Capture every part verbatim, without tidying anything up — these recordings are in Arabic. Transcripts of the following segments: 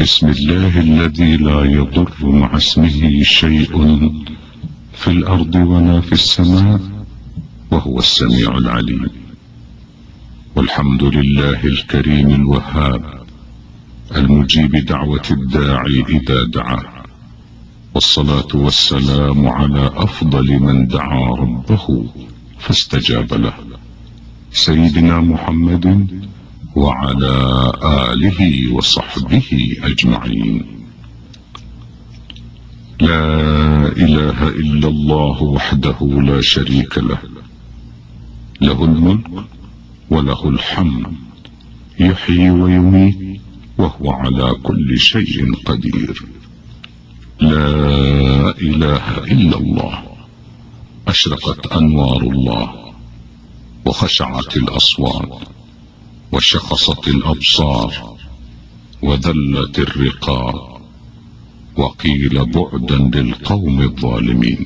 بسم الله الذي لا يضر مع اسمه شيء في الأرض ولا في السماء وهو السميع العليم. والحمد لله الكريم الوهاب المجيب دعوة الداعي إذا دعاه، والصلاة والسلام على أفضل من دعا ربه فاستجاب له، سيدنا محمد وعلى آله وصحبه أجمعين. لا إله إلا الله وحده لا شريك له، له الملك وله الحمد، يحيي ويميت وهو على كل شيء قدير. لا إله إلا الله، أشرقت أنوار الله وخشعت الأصوات وشخصت الأبصار وذلت الرقاب، وقيل بعدا للقوم الظالمين.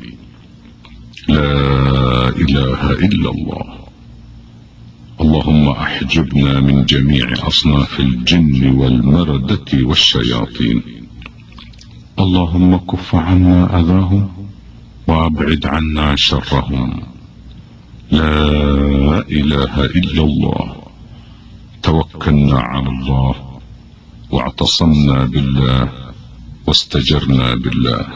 لا إله إلا الله. اللهم أحجبنا من جميع أصناف الجن والمردة والشياطين. اللهم كف عنا أذاهم وأبعد عنا شرهم. لا إله إلا الله. توكلنا على الله واعتصمنا بالله واستجرنا بالله.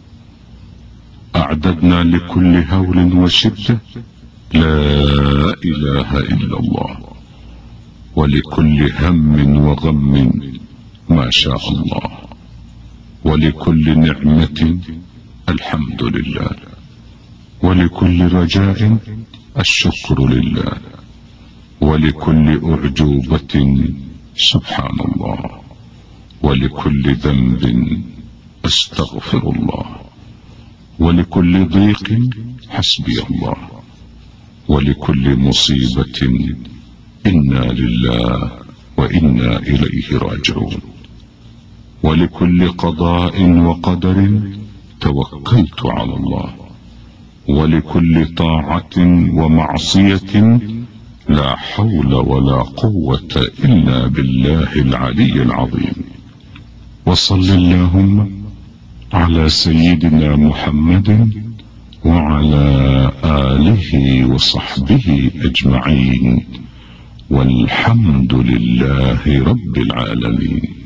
أعددنا لكل هول وشدة لا إله إلا الله، ولكل هم وغم ما شاء الله، ولكل نعمة الحمد لله، ولكل رجاء الشكر لله، ولكل أعجوبة سبحان الله، ولكل ذنب استغفر الله، ولكل ضيق حسبي الله، ولكل مصيبة إنا لله وإنا إليه راجعون، ولكل قضاء وقدر توكلت على الله، ولكل طاعة ومعصية لا حول ولا قوة إلا بالله العلي العظيم. وصل اللهم على سيدنا محمد وعلى آله وصحبه أجمعين، والحمد لله رب العالمين.